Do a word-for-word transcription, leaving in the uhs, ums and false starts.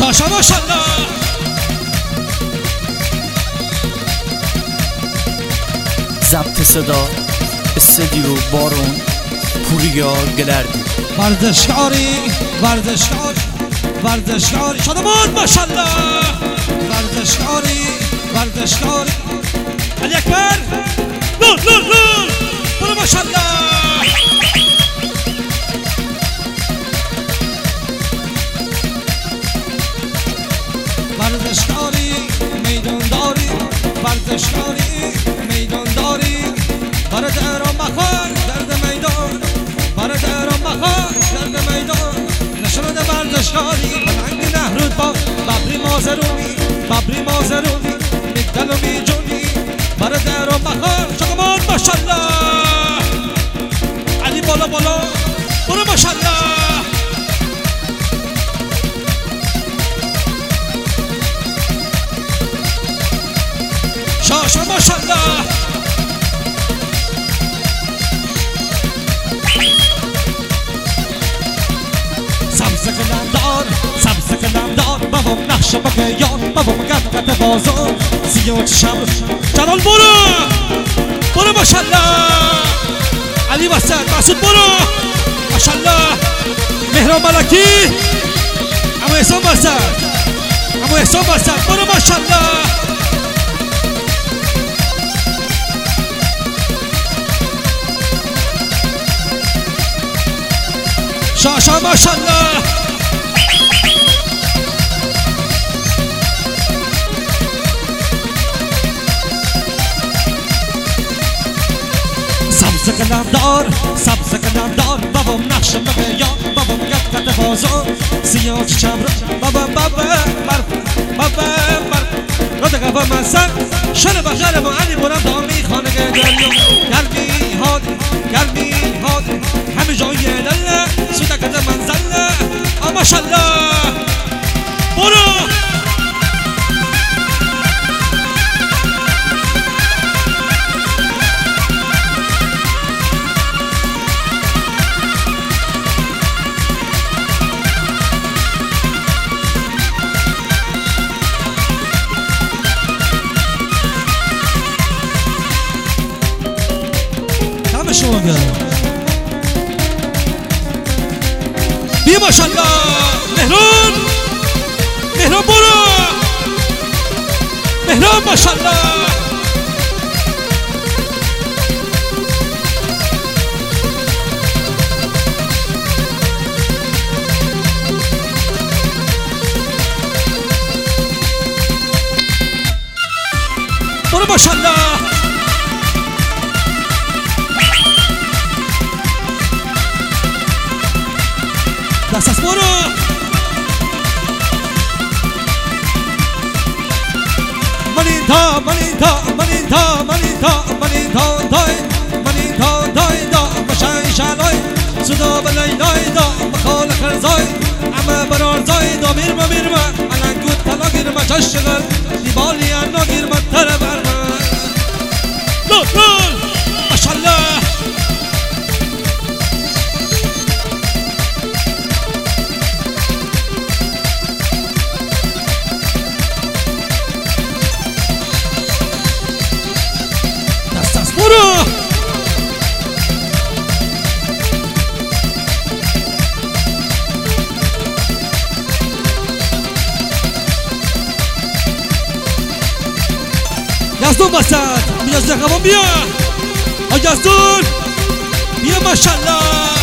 شاشا ماشالله ضبط صدا استدیو بارون پوریا گلردی ورزشکاری ورزشکاری ورزشکاری شادمان ماشالله ورزشکاری ورزشکاری علی اکبر نور نور نور برو ماشالله ورزشکاری میدانداری ورزشکاری میدانداری برای درام بخور درد میدان برای درام بخور درد میدان نشانه ورزشکاری بلنگ نهرود با ببری مازرونی ببری مازرونی میگدل و میجونی برای درام بخور شکمان ماشالله علی بالا بالا برو ماشالله شاشا ماشالله سبز قلمدار سبز قلمدار بابام نقشه بگه یاد بابام قد قد بازار سیاه چشم جلال برو برو ماشالله علی وسط مسعود برو ماشالله مهران ملکی اما احسان وسط اما احسان وسط برو ماشالله شاشا ماشالله سبز قلمدار سبز قلمدار بابام نقشه بگه یا بابام قد قد بازار سیاه چشم رو بابام بابا بر بابا بر رو دقیقه با من سر شنه بخره با علی برم دامی خانه دریا گرمی هادی گرمی هادی همه جای لله سوده کده منزله ماشالله برو دم شما گرم بیا ماشالله مهران مهران برو مهران ماشالله برو ماشالله دست از برو منیتا منیتا منیتا منیتا منیتا دای منیتا دای دا مشای شالای صدا بلای دای دا مخال خرزای اما برار زای دا میرما میرما علنگود تلا گیرما چشگل دیبالی انا گیرما تر برما نور نور ماشالله برو یزدون بسد یزدون قوام بیا یزدون بیا ماشالله